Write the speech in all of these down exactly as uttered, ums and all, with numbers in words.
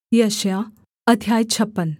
यशायाह अध्याय छप्पन।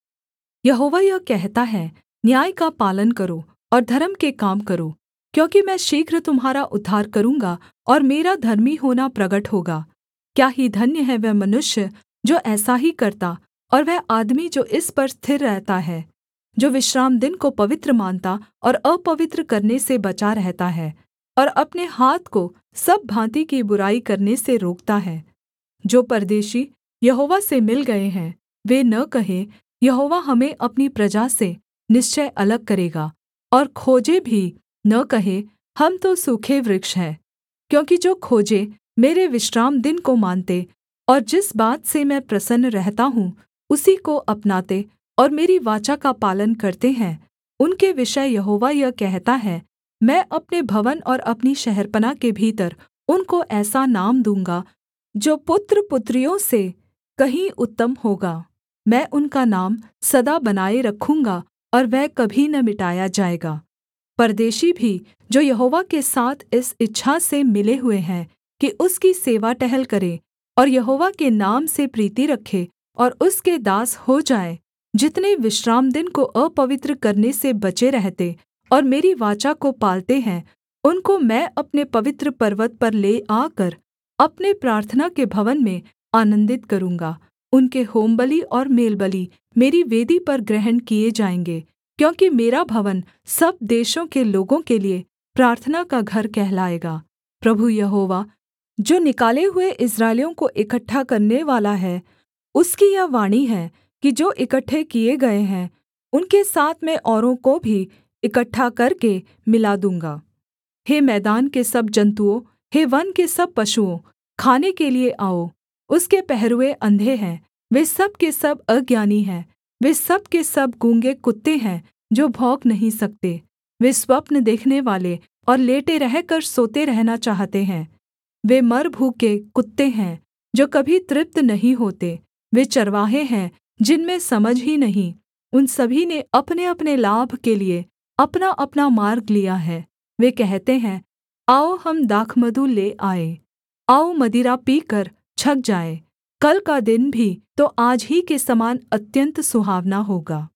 यहोवा यह कहता है, न्याय का पालन करो और धर्म के काम करो, क्योंकि मैं शीघ्र तुम्हारा उद्धार करूँगा और मेरा धर्मी होना प्रगट होगा। क्या ही धन्य है वह मनुष्य जो ऐसा ही करता, और वह आदमी जो इस पर स्थिर रहता है, जो विश्रामदिन को पवित्र मानता और अपवित्र करने से बचा रहता है, और अपने हाथ को सब भाँति की बुराई करने से रोकता है। जो परदेशी यहोवा से मिल गए हैं, वे न कहें, यहोवा हमें अपनी प्रजा से निश्चय अलग करेगा, और खोजे भी न कहें, हम तो सूखे वृक्ष हैं। क्योंकि जो खोजे मेरे विश्रामदिन को मानते और जिस बात से मैं प्रसन्न रहता हूँ उसी को अपनाते और मेरी वाचा का पालन करते हैं, उनके विषय यहोवा यह कहता है, मैं अपने भवन और अपनी शहरपनाह के भीतर उनको ऐसा नाम दूँगा जो पुत्रपुत्रियों से कहीं उत्तम होगा। मैं उनका नाम सदा बनाए रखूँगा और वह कभी न मिटाया जाएगा। परदेशी भी जो यहोवा के साथ इस इच्छा से मिले हुए हैं कि उसकी सेवा टहल करे और यहोवा के नाम से प्रीति रखे और उसके दास हो जाए, जितने विश्रामदिन को अपवित्र करने से बचे रहते और मेरी वाचा को पालते हैं, उनको मैं अपने पवित्र पर्वत पर ले आकर अपने प्रार्थना के भवन में आनन्दित करूँगा। उनके होमबलि और मेलबलि मेरी वेदी पर ग्रहण किए जाएँगे, क्योंकि मेरा भवन सब देशों के लोगों के लिये प्रार्थना का घर कहलाएगा। प्रभु यहोवा, जो निकाले हुए इस्राएलियों को इकट्ठा करनेवाला है, उसकी यह वाणी है कि जो इकट्ठे किए गए हैं, उनके साथ मैं औरों को भी इकट्ठा करके मिला दूँगा। हे मैदान के सब जन्तुओं, हे वन के सब पशुओं, खाने के लिये आओ। उसके पहरुए अंधे हैं, वे सब के सब अज्ञानी हैं, वे सब के सब गूँगे कुत्ते हैं जो भौंक नहीं सकते। वे स्वप्न देखने वाले और लेटे रहकर सोते रहना चाहते हैं। वे मर भूखे कुत्ते हैं जो कभी तृप्त नहीं होते। वे चरवाहे हैं जिनमें समझ ही नहीं। उन सभी ने अपनेअपने लाभ के लिये अपनाअपना मार्ग लिया है। वे कहते हैं, आओ हम दाखमधु ले आएँ, आओ मदिरा पीकर छक जाएँ। कल का दिन भी तो आज ही के समान अत्यन्त सुहावना होगा।